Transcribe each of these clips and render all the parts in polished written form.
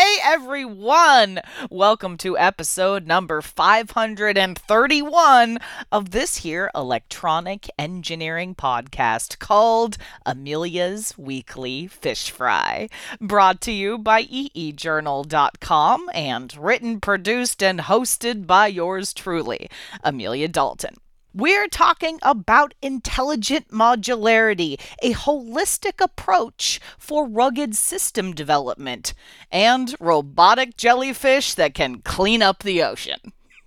Hey everyone! Welcome to episode number 531 of this here electronic engineering podcast called Amelia's Weekly Fish Fry. Brought to you by eejournal.com and written, produced, and hosted by yours truly, Amelia Dalton. We're talking about intelligent modularity, a holistic approach for rugged system development, and robotic jellyfish that can clean up the ocean.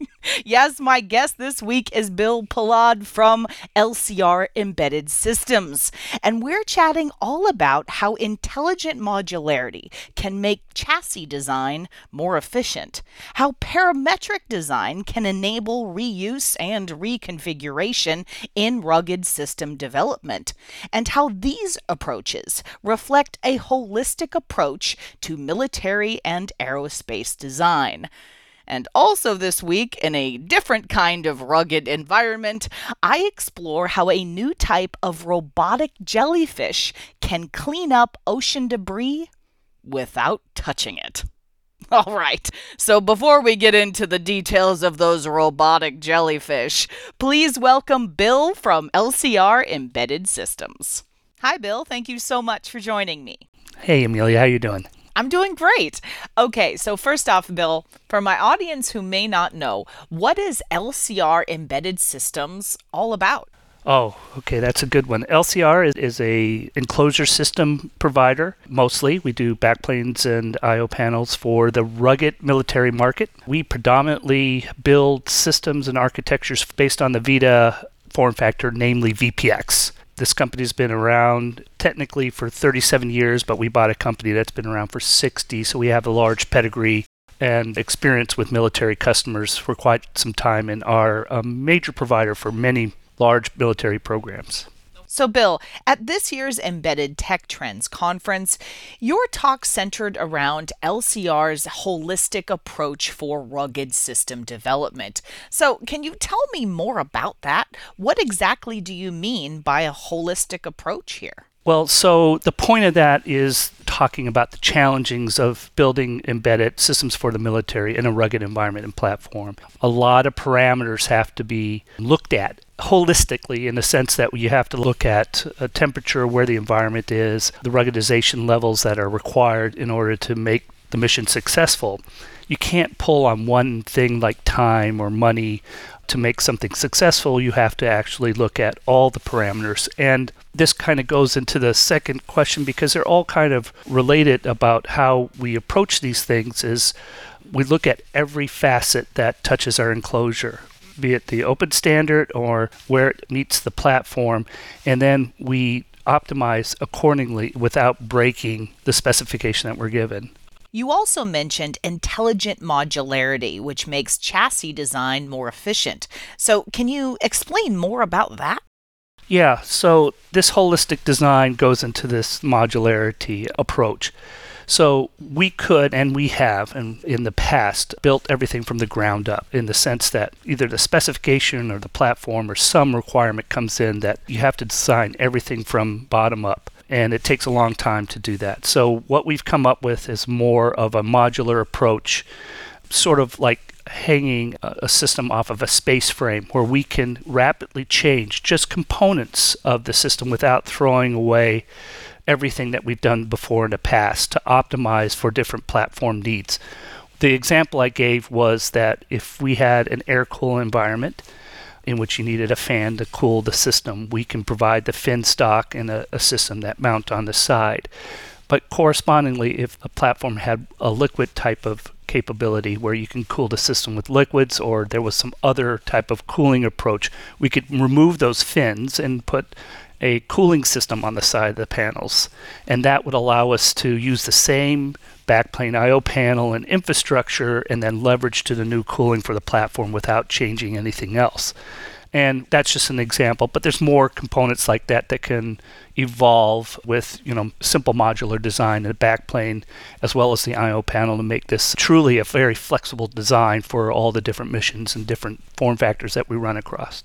Yes, my guest this week is Bill Palad from LCR Embedded Systems, and we're chatting all about how intelligent modularity can make chassis design more efficient, how parametric design can enable reuse and reconfiguration in rugged system development, and how these approaches reflect a holistic approach to military and aerospace design. And also this week, in a different kind of rugged environment, I explore how a new type of robotic jellyfish can clean up ocean debris without touching it. All right, so before we get into the details of those robotic jellyfish, please welcome Bill from LCR Embedded Systems. Hi, Bill. Thank you so much for joining me. Hey, Amelia, how you doing? I'm doing great. Okay, so first off, Bill, for my audience who may not know, what is LCR Embedded Systems all about? Oh, okay, that's a good one. LCR is a enclosure system provider. Mostly, we do backplanes and I/O panels for the rugged military market. We predominantly build systems and architectures based on the VITA form factor, namely VPX. This company's been around technically for 37 years, but we bought a company that's been around for 60, so we have a large pedigree and experience with military customers for quite some time and are a major provider for many large military programs. So, Bill, at this year's Embedded Tech Trends conference, your talk centered around LCR's holistic approach for rugged system development. So, can you tell me more about that? What exactly do you mean by a holistic approach here? Well, so the point of that is talking about the challengings of building embedded systems for the military in a rugged environment and platform. A lot of parameters have to be looked at holistically in the sense that you have to look at a temperature, where the environment is, the ruggedization levels that are required in order to make the mission successful. You can't pull on one thing like time or money to make something successful. You have to actually look at all the parameters. And this kind of goes into the second question because they're all kind of related about how we approach these things is we look at every facet that touches our enclosure, be it the open standard or where it meets the platform, and then we optimize accordingly without breaking the specification that we're given. You also mentioned intelligent modularity, which makes chassis design more efficient. So, can you explain more about that? Yeah, so this holistic design goes into this modularity approach. So we could, and we have, and in the past, built everything from the ground up in the sense that either the specification or the platform or some requirement comes in that you have to design everything from bottom up. And it takes a long time to do that. So what we've come up with is more of a modular approach, sort of like hanging a system off of a space frame where we can rapidly change just components of the system without throwing away everything that we've done before in the past to optimize for different platform needs. The example I gave was that if we had an air-cooled environment in which you needed a fan to cool the system, we can provide the fin stock and a system that mount on the side. But correspondingly, if a platform had a liquid type of capability where you can cool the system with liquids, or there was some other type of cooling approach, we could remove those fins and put a cooling system on the side of the panels. And that would allow us to use the same backplane I/O panel and infrastructure and then leverage to the new cooling for the platform without changing anything else. And that's just an example, but there's more components like that that can evolve with, simple modular design in the backplane as well as the I/O panel to make this truly a very flexible design for all the different missions and different form factors that we run across.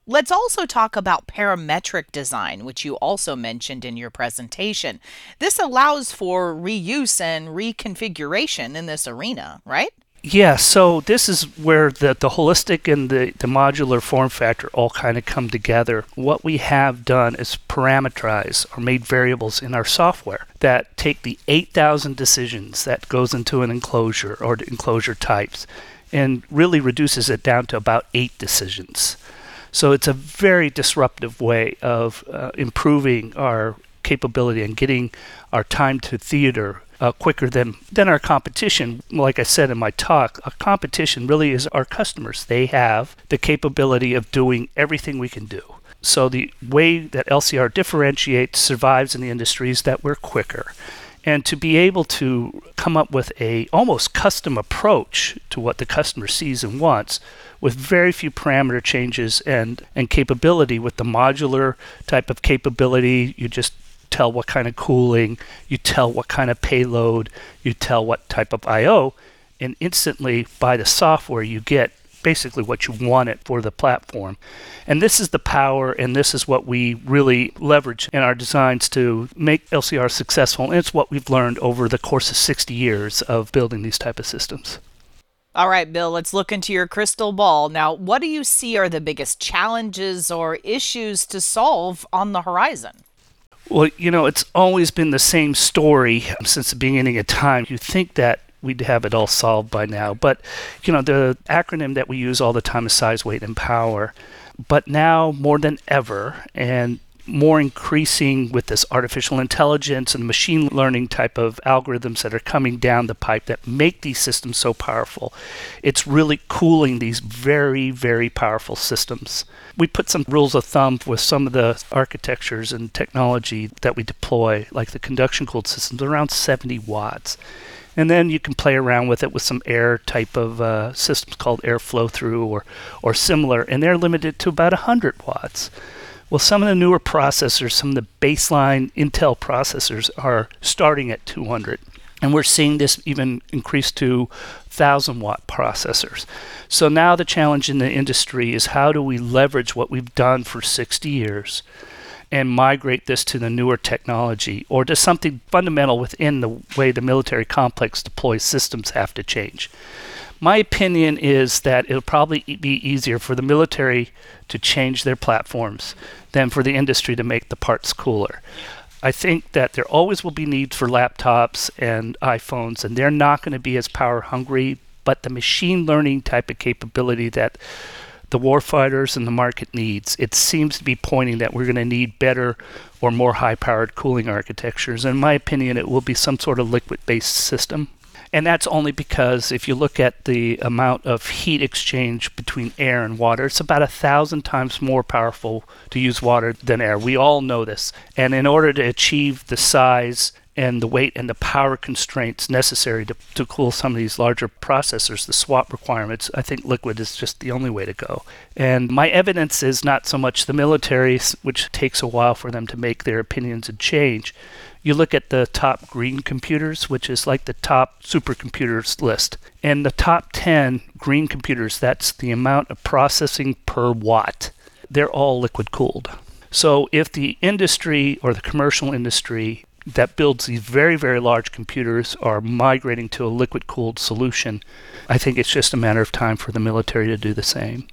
Let's also talk about parametric design, which you also mentioned in your presentation. This allows for reuse and reconfiguration in this arena, right? Yeah, so this is where the holistic and the modular form factor all kind of come together. What we have done is parameterize or made variables in our software that take the 8,000 decisions that goes into an enclosure or the enclosure types and really reduces it down to about 8 decisions. So it's a very disruptive way of improving our capability and getting our time to theater quicker than our competition. Like I said in my talk, our competition really is our customers. They have the capability of doing everything we can do. So the way that LCR differentiates, survives in the industry is that we're quicker. And to be able to come up with a almost custom approach to what the customer sees and wants with very few parameter changes and capability with the modular type of capability, you just tell what kind of cooling, you tell what kind of payload, you tell what type of I/O, and instantly by the software you get basically what you want it for the platform. And this is the power, and this is what we really leverage in our designs to make LCR successful. And it's what we've learned over the course of 60 years of building these type of systems. All right, Bill, let's look into your crystal ball. Now, what do you see are the biggest challenges or issues to solve on the horizon? Well, it's always been the same story since the beginning of time. You think that we'd have it all solved by now. But, the acronym that we use all the time is size, weight, and power. But now, more than ever, and more increasing with this artificial intelligence and machine learning type of algorithms that are coming down the pipe that make these systems so powerful, it's really cooling these very, very powerful systems. We put some rules of thumb with some of the architectures and technology that we deploy, like the conduction cooled systems, around 70 watts. And then you can play around with it with some air type of systems called air flow through or similar, and they're limited to about 100 watts. Well, some of the newer processors, some of the baseline Intel processors are starting at 200. And we're seeing this even increase to 1,000-watt processors. So now the challenge in the industry is how do we leverage what we've done for 60 years and migrate this to the newer technology or to something fundamental within the way the military complex deploys systems have to change. My opinion is that it'll probably be easier for the military to change their platforms than for the industry to make the parts cooler. I think that there always will be needs for laptops and iPhones, and they're not going to be as power hungry, but the machine learning type of capability that the warfighters and the market needs, it seems to be pointing that we're going to need better or more high-powered cooling architectures. In my opinion, it will be some sort of liquid-based system. And that's only because if you look at the amount of heat exchange between air and water, it's about 1,000 times more powerful to use water than air. We all know this. And in order to achieve the size and the weight and the power constraints necessary to cool some of these larger processors, the swap requirements, I think liquid is just the only way to go. And my evidence is not so much the military, which takes a while for them to make their opinions and change. You look at the top green computers, which is like the top supercomputers list. And the top 10 green computers, that's the amount of processing per watt. They're all liquid cooled. So if the industry or the commercial industry that builds these very, very large computers are migrating to a liquid cooled solution, I think it's just a matter of time for the military to do the same.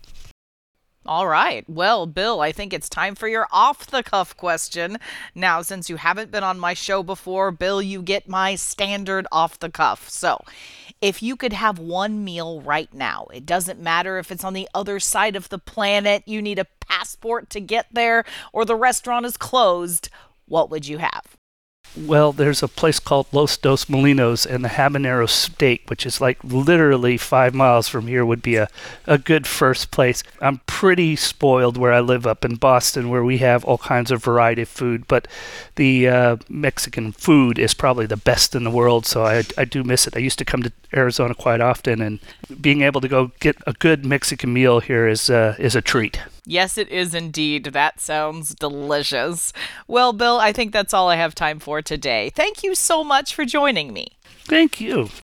All right. Well, Bill, I think it's time for your off-the-cuff question. Now, since you haven't been on my show before, Bill, you get my standard off-the-cuff. So, if you could have one meal right now, it doesn't matter if it's on the other side of the planet, you need a passport to get there, or the restaurant is closed, what would you have? Well, there's a place called Los Dos Molinos, and the habanero steak, which is like literally 5 miles from here, would be a good first place. I'm pretty spoiled where I live up in Boston, where we have all kinds of variety of food, but the Mexican food is probably the best in the world, so I do miss it. I used to come to Arizona quite often, and being able to go get a good Mexican meal here is a treat. Yes, it is indeed. That sounds delicious. Well, Bill, I think that's all I have time for today. Thank you so much for joining me. Thank you.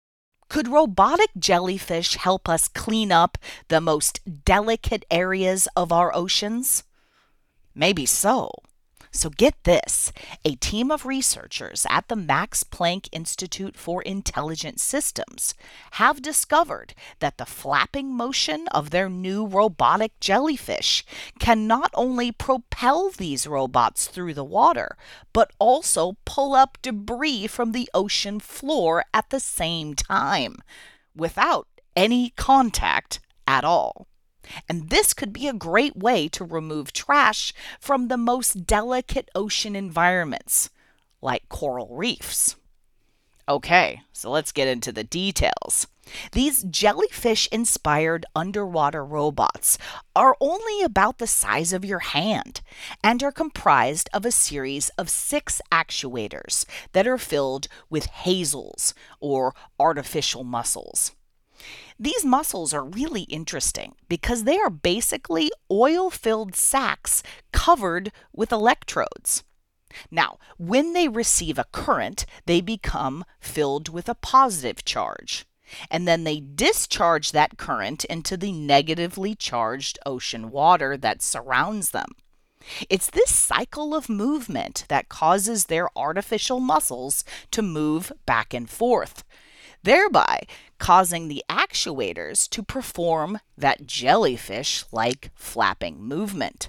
Could robotic jellyfish help us clean up the most delicate areas of our oceans? Maybe so. So get this, a team of researchers at the Max Planck Institute for Intelligent Systems have discovered that the flapping motion of their new robotic jellyfish can not only propel these robots through the water, but also pull up debris from the ocean floor at the same time, without any contact at all. And this could be a great way to remove trash from the most delicate ocean environments, like coral reefs. Okay, so let's get into the details. These jellyfish-inspired underwater robots are only about the size of your hand and are comprised of a series of 6 actuators that are filled with hazels, or artificial muscles. These muscles are really interesting because they are basically oil-filled sacs covered with electrodes. Now, when they receive a current, they become filled with a positive charge, and then they discharge that current into the negatively charged ocean water that surrounds them. It's this cycle of movement that causes their artificial muscles to move back and forth, thereby causing the actuators to perform that jellyfish-like flapping movement.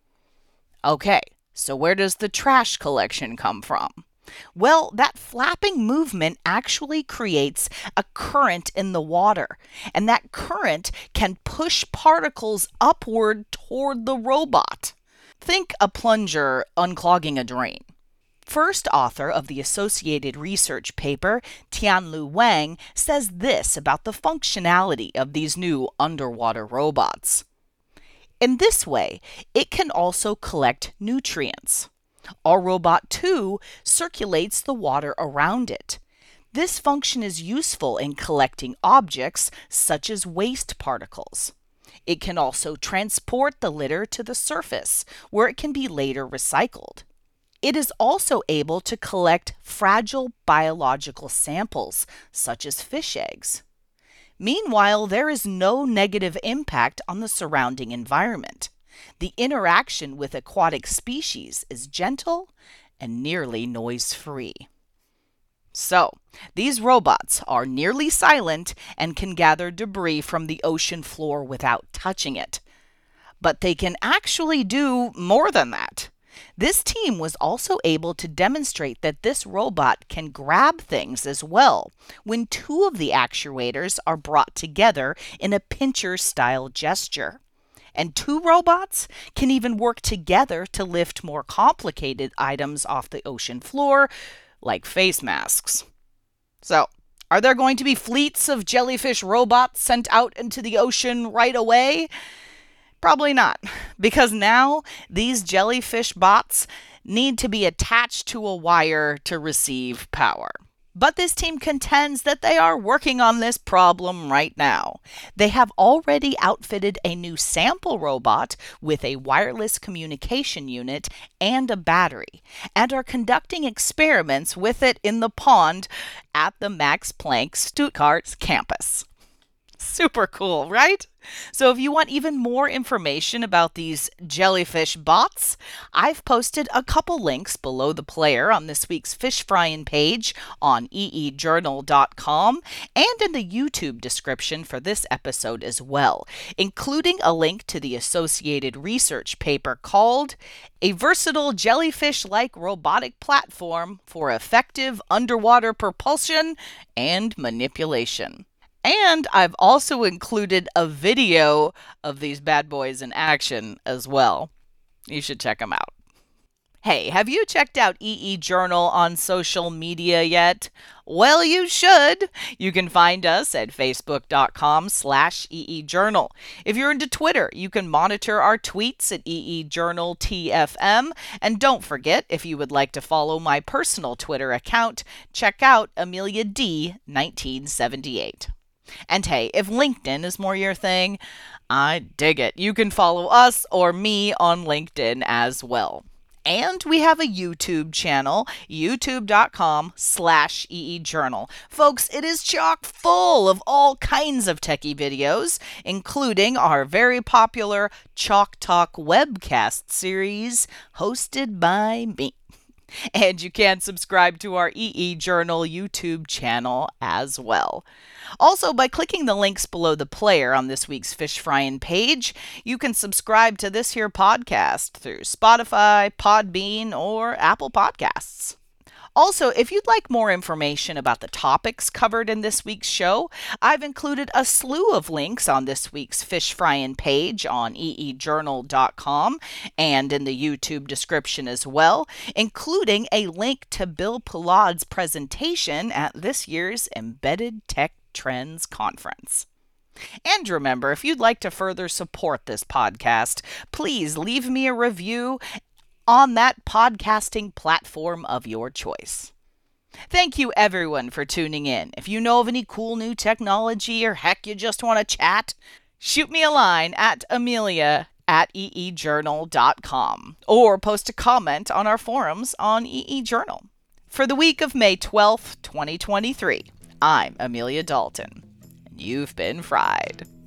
Okay, so where does the trash collection come from? Well, that flapping movement actually creates a current in the water, and that current can push particles upward toward the robot. Think a plunger unclogging a drain. First author of the Associated Research paper, Tianlu Wang, says this about the functionality of these new underwater robots. In this way, it can also collect nutrients. Our robot, too, circulates the water around it. This function is useful in collecting objects such as waste particles. It can also transport the litter to the surface, where it can be later recycled. It is also able to collect fragile biological samples, such as fish eggs. Meanwhile, there is no negative impact on the surrounding environment. The interaction with aquatic species is gentle and nearly noise-free. So, these robots are nearly silent and can gather debris from the ocean floor without touching it. But they can actually do more than that. This team was also able to demonstrate that this robot can grab things as well when 2 of the actuators are brought together in a pincher-style gesture. And 2 robots can even work together to lift more complicated items off the ocean floor, like face masks. So, are there going to be fleets of jellyfish robots sent out into the ocean right away? Probably not, because now these jellyfish bots need to be attached to a wire to receive power. But this team contends that they are working on this problem right now. They have already outfitted a new sample robot with a wireless communication unit and a battery, and are conducting experiments with it in the pond at the Max Planck Stuttgart campus. Super cool, right? So if you want even more information about these jellyfish bots, I've posted a couple links below the player on this week's Fish Frying page on eejournal.com and in the YouTube description for this episode as well, including a link to the Associated Research paper called A Versatile Jellyfish-like Robotic Platform for Effective Underwater Propulsion and Manipulation. And I've also included a video of these bad boys in action as well. You should check them out. Hey, have you checked out EE Journal on social media yet? Well, you should. You can find us at facebook.com/EEJournal. If you're into Twitter, you can monitor our tweets at EEJournalTFM. And don't forget, if you would like to follow my personal Twitter account, check out Amelia D 1978. And hey, if LinkedIn is more your thing, I dig it. You can follow us or me on LinkedIn as well. And we have a YouTube channel, youtube.com/EEJournal. Folks, it is chock full of all kinds of techie videos, including our very popular Chalk Talk webcast series hosted by me. And you can subscribe to our EE Journal YouTube channel as well. Also, by clicking the links below the player on this week's Fish Fryin' page, you can subscribe to this here podcast through Spotify, Podbean, or Apple Podcasts. Also, if you'd like more information about the topics covered in this week's show, I've included a slew of links on this week's Fish Fryin' page on eejournal.com and in the YouTube description as well, including a link to Bill Poulad's presentation at this year's Embedded Tech Trends Conference. And remember, if you'd like to further support this podcast, please leave me a review on that podcasting platform of your choice. Thank you everyone for tuning in. If you know of any cool new technology or heck you just want to chat, shoot me a line at amelia@eejournal.com or post a comment on our forums on EE Journal. For the week of May 12th, 2023, I'm Amelia Dalton, and you've been fried.